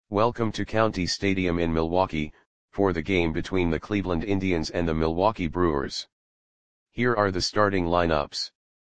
Welcome to County Stadium in Milwaukee, for the game between the Cleveland Indians and the Milwaukee Brewers. Here are the starting lineups.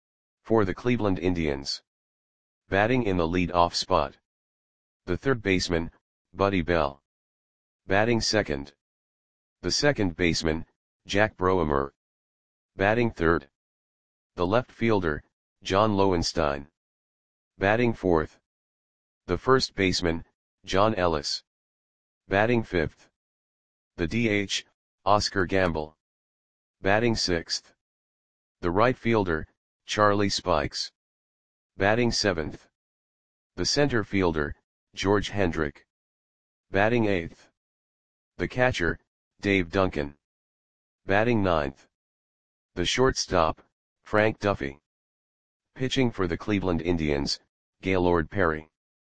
For the Cleveland Indians. Batting in the lead-off spot. The third baseman, Buddy Bell. Batting second. The second baseman, Jack Broemer. Batting third. The left fielder, John Lowenstein. Batting fourth. The first baseman, John Ellis. Batting fifth. The DH, Oscar Gamble. Batting sixth. The right fielder, Charlie Spikes. Batting seventh. The center fielder, George Hendrick. Batting eighth. The catcher, Dave Duncan. Batting ninth. The shortstop, Frank Duffy. Pitching for the Cleveland Indians, Gaylord Perry.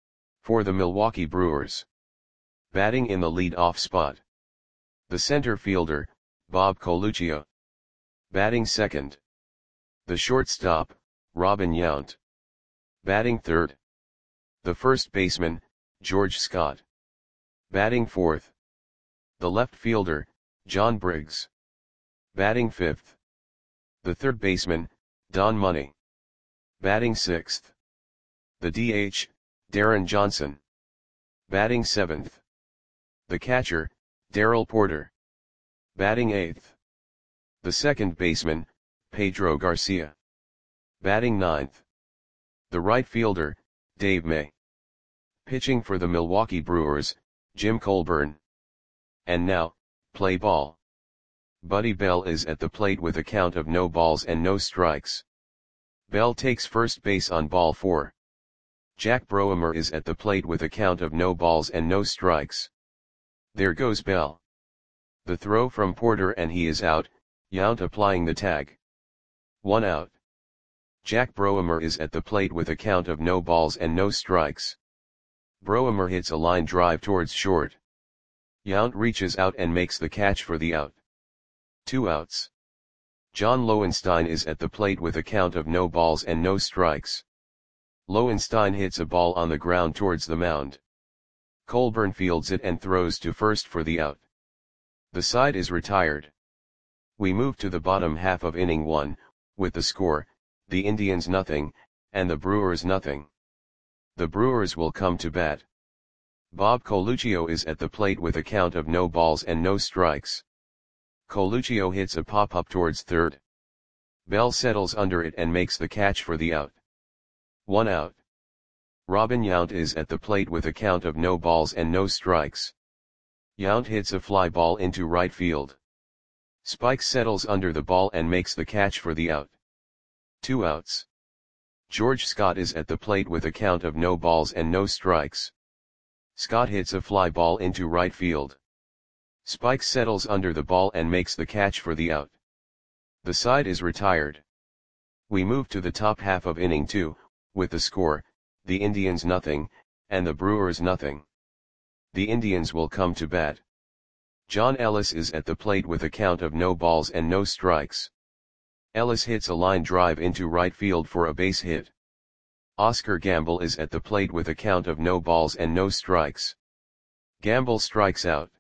For the Milwaukee Brewers. Batting in the lead-off spot. The center fielder, Bob Coluccio. Batting second. The shortstop, Robin Yount. Batting third. The first baseman, George Scott. Batting fourth. The left fielder, John Briggs. Batting fifth. The third baseman, Don Money. Batting sixth. The DH, Darren Johnson. Batting seventh. The catcher, Darrell Porter. Batting eighth. The second baseman, Pedro Garcia. Batting ninth. The right fielder, Dave May. Pitching for the Milwaukee Brewers, Jim Colburn. And now, play ball. Buddy Bell is at the plate with a count of no balls and no strikes. Bell takes first base on ball 4. Jack Broemer is at the plate with a count of no balls and no strikes. There goes Bell. The throw from Porter and he is out, Yount applying the tag. 1 out. Jack Broemer is at the plate with a count of no balls and no strikes. Broemer hits a line drive towards short. Yount reaches out and makes the catch for the out. 2 outs. John Lowenstein is at the plate with a count of no balls and no strikes. Lowenstein hits a ball on the ground towards the mound. Colburn fields it and throws to first for the out. The side is retired. We move to the bottom half of inning 1, with the score, the Indians nothing, and the Brewers nothing. The Brewers will come to bat. Bob Coluccio is at the plate with a count of no balls and no strikes. Coluccio hits a pop-up towards third. Bell settles under it and makes the catch for the out. 1 out. Robin Yount is at the plate with a count of no balls and no strikes. Yount hits a fly ball into right field. Spikes settles under the ball and makes the catch for the out. 2 outs. George Scott is at the plate with a count of no balls and no strikes. Scott hits a fly ball into right field. Spikes settles under the ball and makes the catch for the out. The side is retired. We move to the top half of inning 2, with the score, the Indians nothing, and the Brewers nothing. The Indians will come to bat. John Ellis is at the plate with a count of no balls and no strikes. Ellis hits a line drive into right field for a base hit. Oscar Gamble is at the plate with a count of no balls and no strikes. Gamble strikes out.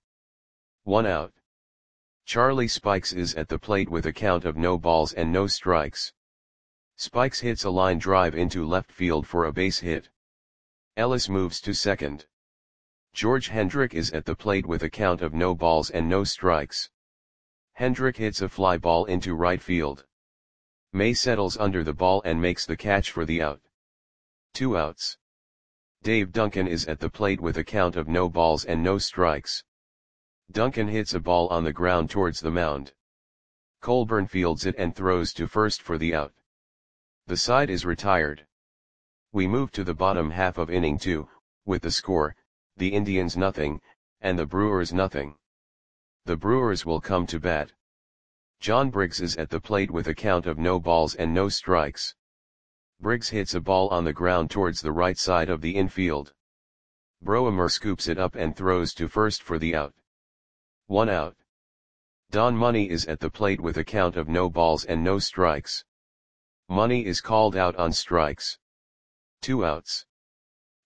1 out. Charlie Spikes is at the plate with a count of no balls and no strikes. Spikes hits a line drive into left field for a base hit. Ellis moves to second. George Hendrick is at the plate with a count of no balls and no strikes. Hendrick hits a fly ball into right field. May settles under the ball and makes the catch for the out. 2 outs. Dave Duncan is at the plate with a count of no balls and no strikes. Duncan hits a ball on the ground towards the mound. Colburn fields it and throws to first for the out. The side is retired. We move to the bottom half of inning 2, with the score, the Indians nothing, and the Brewers nothing. The Brewers will come to bat. John Briggs is at the plate with a count of no balls and no strikes. Briggs hits a ball on the ground towards the right side of the infield. Broemer scoops it up and throws to first for the out. 1 out. Don Money is at the plate with a count of no balls and no strikes. Money is called out on strikes. 2 outs.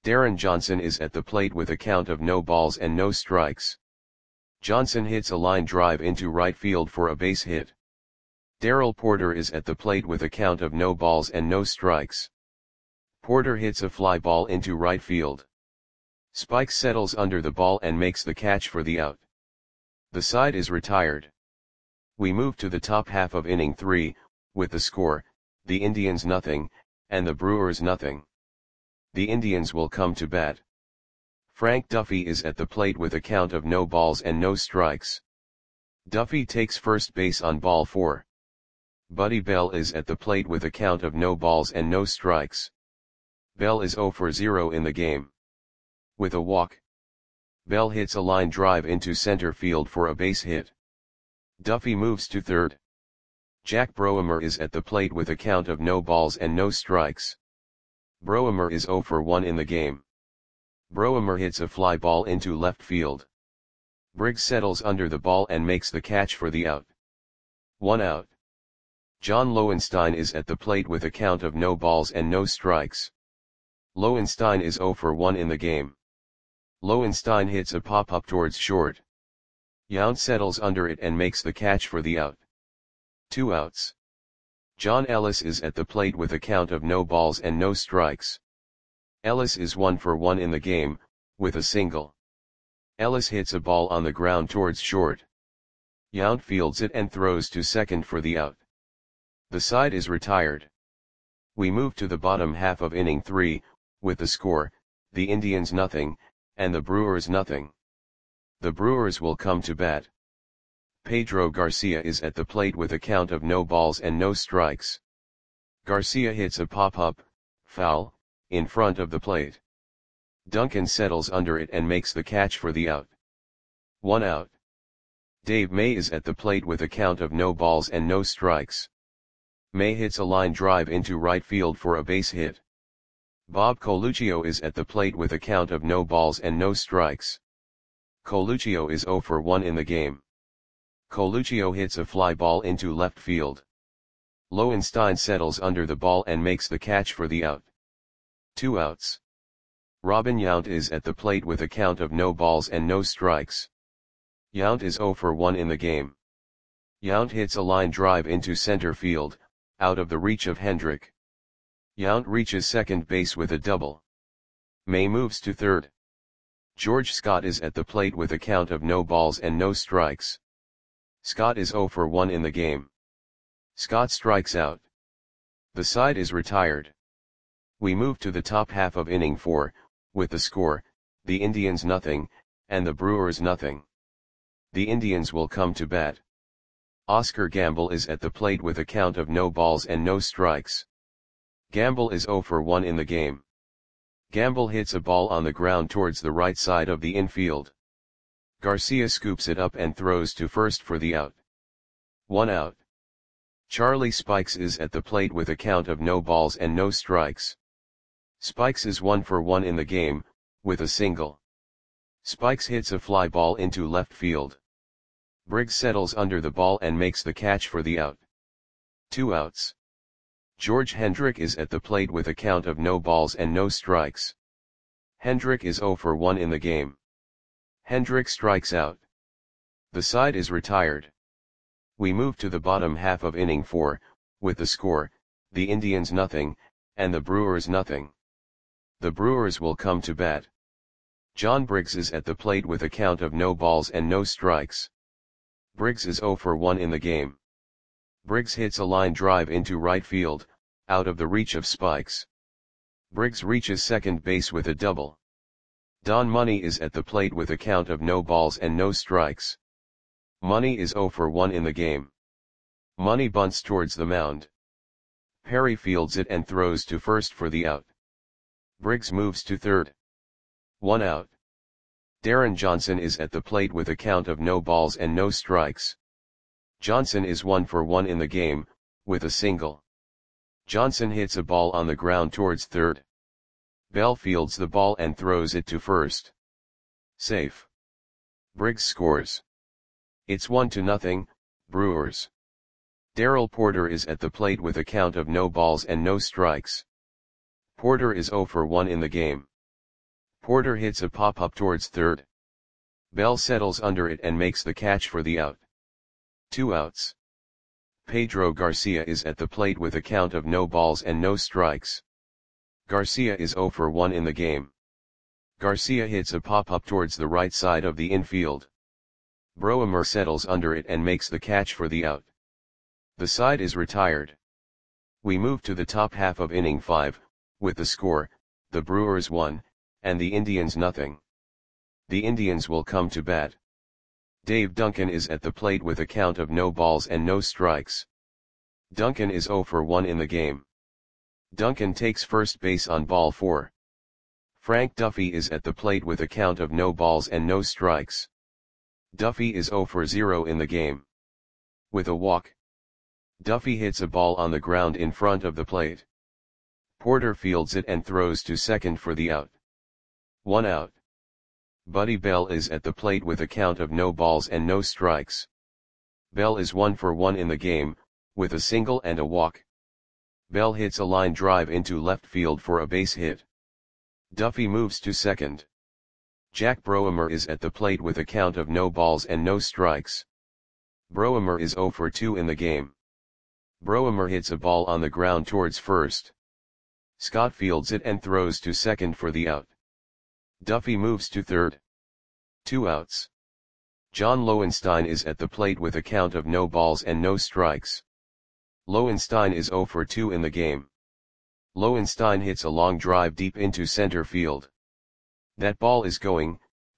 Darren Johnson is at the plate with a count of no balls and no strikes. Johnson hits a line drive into right field for a base hit. Darrell Porter is at the plate with a count of no balls and no strikes. Porter hits a fly ball into right field. Spikes settles under the ball and makes the catch for the out. The side is retired. We move to the top half of inning 3, with the score, the Indians nothing, and the Brewers nothing. The Indians will come to bat. Frank Duffy is at the plate with a count of no balls and no strikes. Duffy takes first base on ball 4. Buddy Bell is at the plate with a count of no balls and no strikes. Bell is 0 for 0 in the game. With a walk, Bell hits a line drive into center field for a base hit. Duffy moves to third. Jack Broemer is at the plate with a count of no balls and no strikes. Broemer is 0 for 1 in the game. Broemer hits a fly ball into left field. Briggs settles under the ball and makes the catch for the out. 1 out. John Lowenstein is at the plate with a count of no balls and no strikes. Lowenstein is 0 for 1 in the game. Lowenstein hits a pop-up towards short. Yount settles under it and makes the catch for the out. 2 outs. John Ellis is at the plate with a count of no balls and no strikes. Ellis is 1 for 1 in the game, with a single. Ellis hits a ball on the ground towards short. Yount fields it and throws to second for the out. The side is retired. We move to the bottom half of inning 3, with the score, the Indians nothing, and the Brewers nothing. The Brewers will come to bat. Pedro Garcia is at the plate with a count of no balls and no strikes. Garcia hits a pop-up, foul, in front of the plate. Duncan settles under it and makes the catch for the out. 1 out. Dave May is at the plate with a count of no balls and no strikes. May hits a line drive into right field for a base hit. Bob Coluccio is at the plate with a count of no balls and no strikes. Coluccio is 0 for 1 in the game. Coluccio hits a fly ball into left field. Lowenstein settles under the ball and makes the catch for the out. 2 outs. Robin Yount is at the plate with a count of no balls and no strikes. Yount is 0 for 1 in the game. Yount hits a line drive into center field, out of the reach of Hendrick. Yount reaches second base with a double. May moves to third. George Scott is at the plate with a count of no balls and no strikes. Scott is 0 for 1 in the game. Scott strikes out. The side is retired. We move to the top half of inning 4, with the score, the Indians nothing, and the Brewers nothing. The Indians will come to bat. Oscar Gamble is at the plate with a count of no balls and no strikes. Gamble is 0 for 1 in the game. Gamble hits a ball on the ground towards the right side of the infield. Garcia scoops it up and throws to first for the out. 1 out. Charlie Spikes is at the plate with a count of no balls and no strikes. Spikes is 1 for 1 in the game, with a single. Spikes hits a fly ball into left field. Briggs settles under the ball and makes the catch for the out. 2 outs. George Hendrick is at the plate with a count of no balls and no strikes. Hendrick is 0 for 1 in the game. Hendrick strikes out. The side is retired. We move to the bottom half of inning 4, with the score, the Indians nothing, and the Brewers nothing. The Brewers will come to bat. John Briggs is at the plate with a count of no balls and no strikes. Briggs is 0 for 1 in the game. Briggs hits a line drive into right field, out of the reach of Spikes. Briggs reaches second base with a double. Don Money is at the plate with a count of no balls and no strikes. Money is 0 for 1 in the game. Money bunts towards the mound. Perry fields it and throws to first for the out. Briggs moves to third. 1 out. Darren Johnson is at the plate with a count of no balls and no strikes. Johnson is 1 for 1 in the game, with a single. Johnson hits a ball on the ground towards third. Bell fields the ball and throws it to first. Safe. Briggs scores. It's 1-0, Brewers. Darrell Porter is at the plate with a count of no balls and no strikes. Porter is 0 for 1 in the game. Porter hits a pop-up towards third. Bell settles under it and makes the catch for the out. 2 outs. Pedro Garcia is at the plate with a count of no balls and no strikes. Garcia is 0 for 1 in the game. Garcia hits a pop-up towards the right side of the infield. Browmer settles under it and makes the catch for the out. The side is retired. We move to the top half of inning 5, with the score, the Brewers 1, and the Indians nothing. The Indians will come to bat. Dave Duncan is at the plate with a count of no balls and no strikes. Duncan is 0 for 1 in the game. Duncan takes first base on ball 4. Frank Duffy is at the plate with a count of no balls and no strikes. Duffy is 0 for 0 in the game. With a walk, Duffy hits a ball on the ground in front of the plate. Porter fields it and throws to second for the out. 1 out. Buddy Bell is at the plate with a count of no balls and no strikes. Bell is 1 for 1 in the game, with a single and a walk. Bell hits a line drive into left field for a base hit. Duffy moves to second. Jack Browmer is at the plate with a count of no balls and no strikes. Browmer is 0 for 2 in the game. Browmer hits a ball on the ground towards first. Scott fields it and throws to second for the out. Duffy moves to third. 2 outs. John Lowenstein is at the plate with a count of no balls and no strikes. Lowenstein is 0 for 2 in the game. Lowenstein hits a long drive deep into center field. That ball is gone.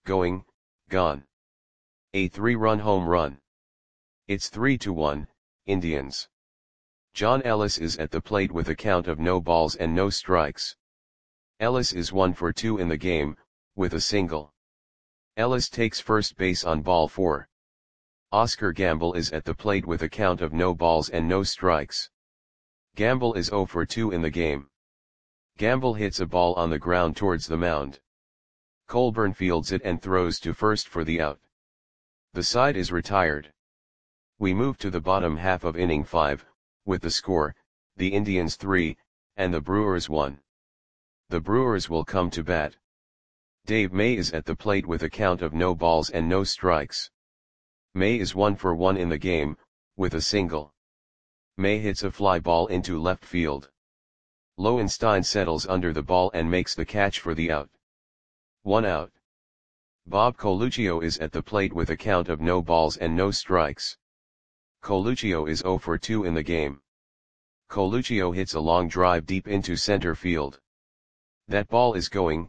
A 3-run home run. It's 3-1, Indians. John Ellis is at the plate with a count of no balls and no strikes. Ellis is 1 for 2 in the game, with a single. Ellis takes first base on ball 4. Oscar Gamble is at the plate with a count of no balls and no strikes. Gamble is 0 for 2 in the game. Gamble hits a ball on the ground towards the mound. Colburn fields it and throws to first for the out. The side is retired. We move to the bottom half of inning 5, with the score, the Indians 3, and the Brewers 1. The Brewers will come to bat. Dave May is at the plate with a count of no balls and no strikes. May is 1 for 1 in the game, with a single. May hits a fly ball into left field. Lowenstein settles under the ball and makes the catch for the out. 1 out. Bob Coluccio is at the plate with a count of no balls and no strikes. Coluccio is 0 for 2 in the game. Coluccio hits a long drive deep into center field. That ball is gone.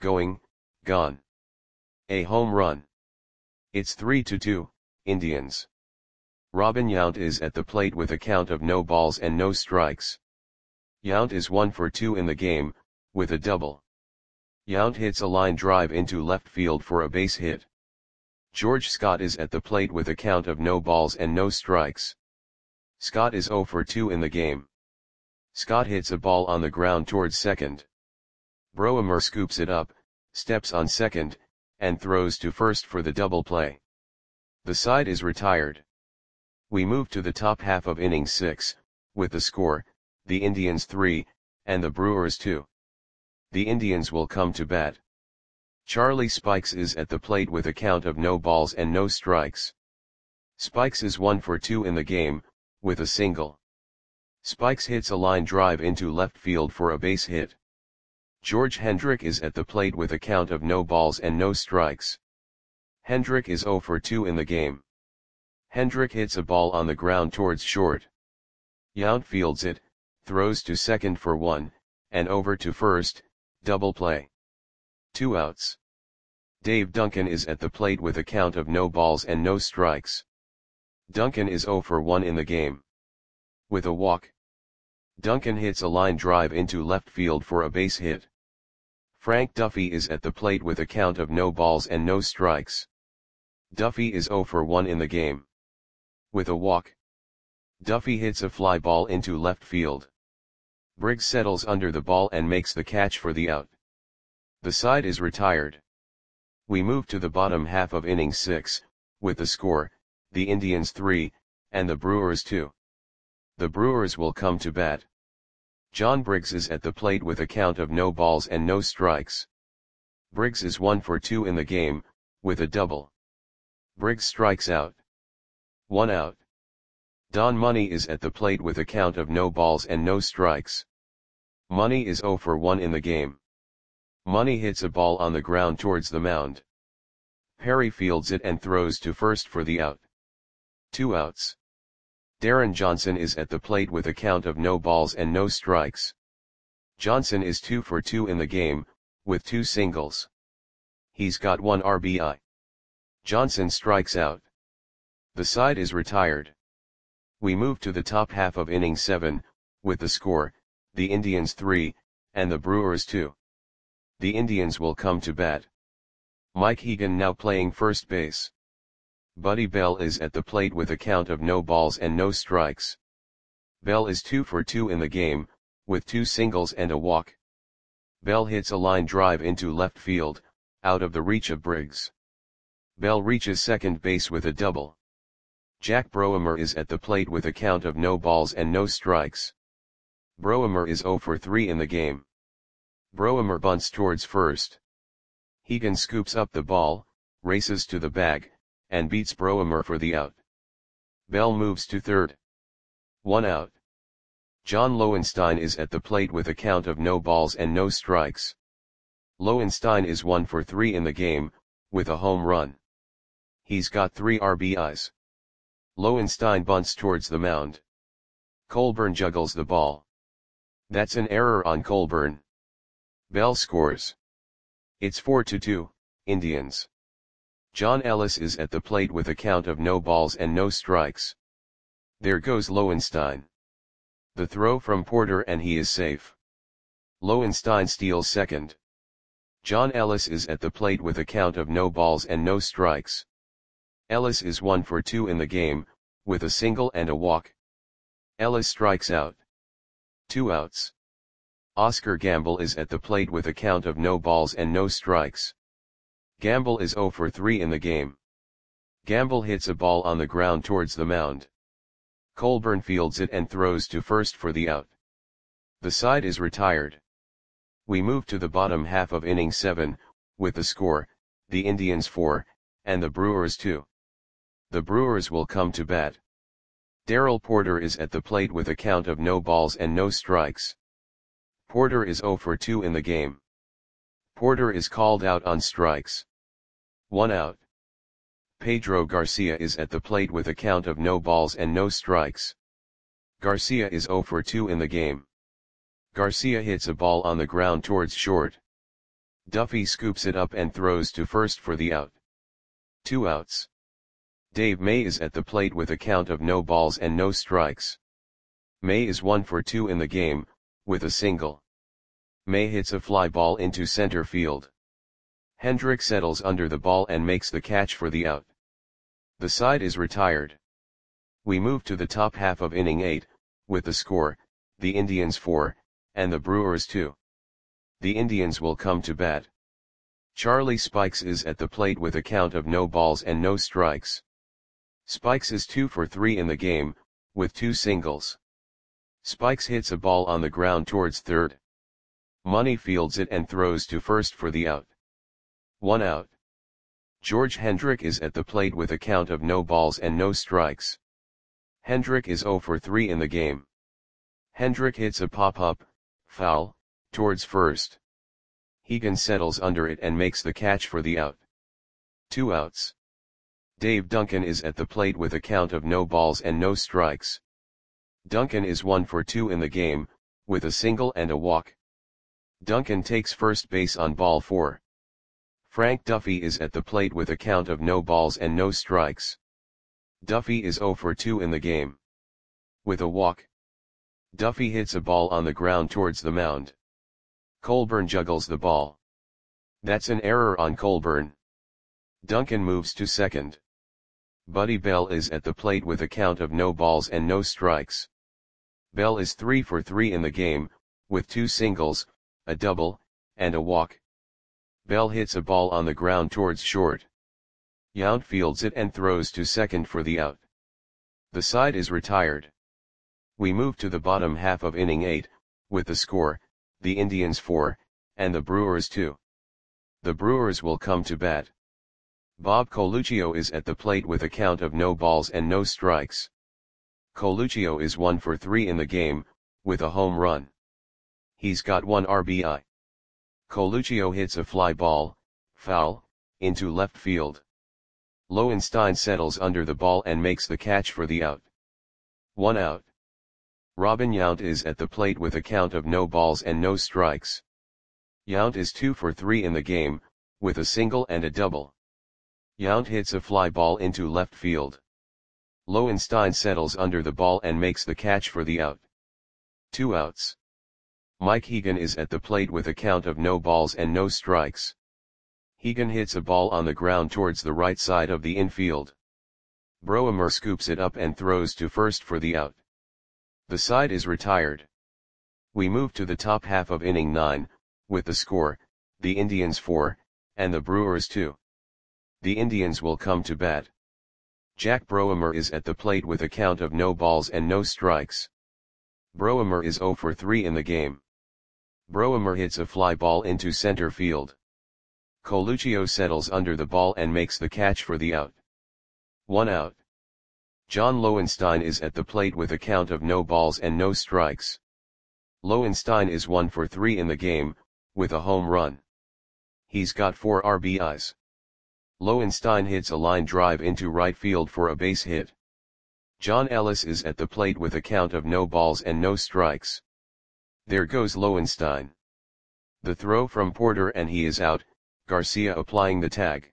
A home run. It's 3-2, Indians. Robin Yount is at the plate with a count of no balls and no strikes. Yount is 1 for 2 in the game, with a double. Yount hits a line drive into left field for a base hit. George Scott is at the plate with a count of no balls and no strikes. Scott is 0 for 2 in the game. Scott hits a ball on the ground towards second. Browmer scoops it up, steps on second, and throws to first for the double play. The side is retired. We move to the top half of inning 6, with the score, the Indians 3, and the Brewers 2. The Indians will come to bat. Charlie Spikes is at the plate with a count of no balls and no strikes. Spikes is 1 for 2 in the game, with a single. Spikes hits a line drive into left field for a base hit. George Hendrick is at the plate with a count of no balls and no strikes. Hendrick is 0 for 2 in the game. Hendrick hits a ball on the ground towards short. Yount fields it, throws to second for 1, and over to first, double play. 2 outs. Dave Duncan is at the plate with a count of no balls and no strikes. Duncan is 0 for 1 in the game. With a walk, Duncan hits a line drive into left field for a base hit. Frank Duffy is at the plate with a count of no balls and no strikes. Duffy is 0 for 1 in the game. With a walk, Duffy hits a fly ball into left field. Briggs settles under the ball and makes the catch for the out. The side is retired. We move to the bottom half of inning 6, with the score, the Indians 3, and the Brewers 2. The Brewers will come to bat. John Briggs is at the plate with a count of no balls and no strikes. Briggs is 1 for 2 in the game, with a double. Briggs strikes out. 1 out. Don Money is at the plate with a count of no balls and no strikes. Money is 0 for 1 in the game. Money hits a ball on the ground towards the mound. Perry fields it and throws to first for the out. 2 outs. Darren Johnson is at the plate with a count of no balls and no strikes. Johnson is 2 for 2 in the game, with 2 singles. He's got 1 RBI. Johnson strikes out. The side is retired. We move to the top half of inning 7, with the score, the Indians 3, and the Brewers 2. The Indians will come to bat. Mike Egan now playing first base. Buddy Bell is at the plate with a count of no balls and no strikes. Bell is 2 for 2 in the game, with 2 singles and a walk. Bell hits a line drive into left field, out of the reach of Briggs. Bell reaches second base with a double. Jack Broemer is at the plate with a count of no balls and no strikes. Broemer is 0 for 3 in the game. Broemer bunts towards first. Egan scoops up the ball, races to the bag, and beats Broemer for the out. Bell moves to third. 1 out. John Lowenstein is at the plate with a count of no balls and no strikes. Lowenstein is 1 for 3 in the game, with a home run. He's got 3 RBIs. Lowenstein bunts towards the mound. Colburn juggles the ball. That's an error on Colburn. Bell scores. It's 4-2, Indians. John Ellis is at the plate with a count of no balls and no strikes. There goes Lowenstein. The throw from Porter and he is safe. Lowenstein steals second. John Ellis is at the plate with a count of no balls and no strikes. Ellis is 1 for 2 in the game, with a single and a walk. Ellis strikes out. 2 outs. Oscar Gamble is at the plate with a count of no balls and no strikes. Gamble is 0 for 3 in the game. Gamble hits a ball on the ground towards the mound. Colburn fields it and throws to first for the out. The side is retired. We move to the bottom half of inning 7, with the score, the Indians 4, and the Brewers 2. The Brewers will come to bat. Darrell Porter is at the plate with a count of no balls and no strikes. Porter is 0 for 2 in the game. Porter is called out on strikes. 1 out. Pedro Garcia is at the plate with a count of no balls and no strikes. Garcia is 0 for 2 in the game. Garcia hits a ball on the ground towards short. Duffy scoops it up and throws to first for the out. 2 outs. Dave May is at the plate with a count of no balls and no strikes. May is 1 for 2 in the game, with a single. May hits a fly ball into center field. Hendrick settles under the ball and makes the catch for the out. The side is retired. We move to the top half of inning 8, with the score, the Indians 4, and the Brewers 2. The Indians will come to bat. Charlie Spikes is at the plate with a count of no balls and no strikes. Spikes is 2 for 3 in the game, with 2 singles. Spikes hits a ball on the ground towards third. Money fields it and throws to first for the out. 1 out. George Hendrick is at the plate with a count of no balls and no strikes. Hendrick is 0 for 3 in the game. Hendrick hits a pop-up, foul, towards first. Egan settles under it and makes the catch for the out. 2 outs. Dave Duncan is at the plate with a count of no balls and no strikes. Duncan is 1 for 2 in the game, with a single and a walk. Duncan takes first base on ball 4. Frank Duffy is at the plate with a count of no balls and no strikes. Duffy is 0 for 2 in the game. With a walk. Duffy hits a ball on the ground towards the mound. Colburn juggles the ball. That's an error on Colburn. Duncan moves to second. Buddy Bell is at the plate with a count of no balls and no strikes. Bell is 3 for 3 in the game, with 2 singles, a double, and a walk. Bell hits a ball on the ground towards short. Yount fields it and throws to second for the out. The side is retired. We move to the bottom half of inning 8, with the score, the Indians 4, and the Brewers 2. The Brewers will come to bat. Bob Coluccio is at the plate with a count of no balls and no strikes. Coluccio is 1 for 3 in the game, with a home run. He's got 1 RBI. Coluccio hits a fly ball, foul, into left field. Lowenstein settles under the ball and makes the catch for the out. 1 out. Robin Yount is at the plate with a count of no balls and no strikes. Yount is 2 for 3 in the game, with a single and a double. Yount hits a fly ball into left field. Lowenstein settles under the ball and makes the catch for the out. 2 outs. Mike Hegan is at the plate with a count of no balls and no strikes. Hegan hits a ball on the ground towards the right side of the infield. Broemer scoops it up and throws to first for the out. The side is retired. We move to the top half of inning 9, with the score, the Indians 4, and the Brewers 2. The Indians will come to bat. Jack Broemer is at the plate with a count of no balls and no strikes. Broemer is 0 for 3 in the game. Broemer hits a fly ball into center field. Coluccio settles under the ball and makes the catch for the out. 1 out. John Lowenstein is at the plate with a count of no balls and no strikes. Lowenstein is 1 for 3 in the game, with a home run. He's got 4 RBIs. Lowenstein hits a line drive into right field for a base hit. John Ellis is at the plate with a count of no balls and no strikes. There goes Lowenstein. The throw from Porter and he is out, Garcia applying the tag.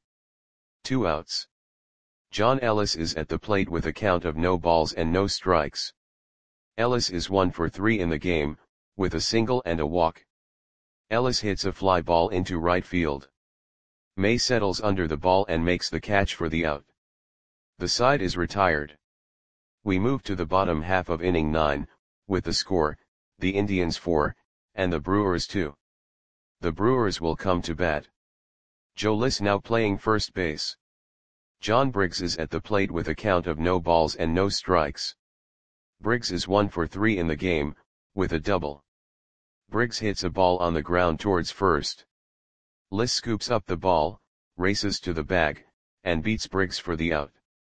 2 outs. John Ellis is at the plate with a count of no balls and no strikes. Ellis is 1 for 3 in the game, with a single and a walk. Ellis hits a fly ball into right field. May settles under the ball and makes the catch for the out. The side is retired. We move to the bottom half of inning 9, with the score, the Indians 4, and the Brewers 2. The Brewers will come to bat. Joe Liss now playing first base. John Briggs is at the plate with a count of no balls and no strikes. Briggs is 1 for 3 in the game, with a double. Briggs hits a ball on the ground towards first. Liss scoops up the ball, races to the bag, and beats Briggs for the out.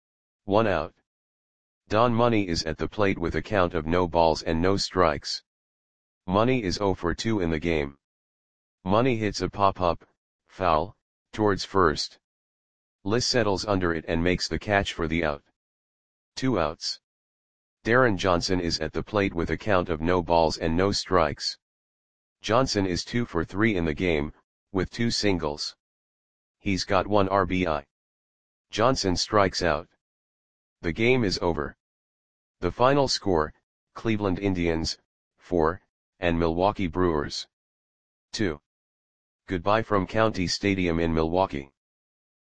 1 out. Don Money is at the plate with a count of no balls and no strikes. Money is 0 for 2 in the game. Money hits a pop-up, foul, towards first. Liss settles under it and makes the catch for the out. 2 outs. Darren Johnson is at the plate with a count of no balls and no strikes. Johnson is 2 for 3 in the game, with 2 singles. He's got 1 RBI. Johnson strikes out. The game is over. The final score, Cleveland Indians, 4, and Milwaukee Brewers, 2. Goodbye from County Stadium in Milwaukee.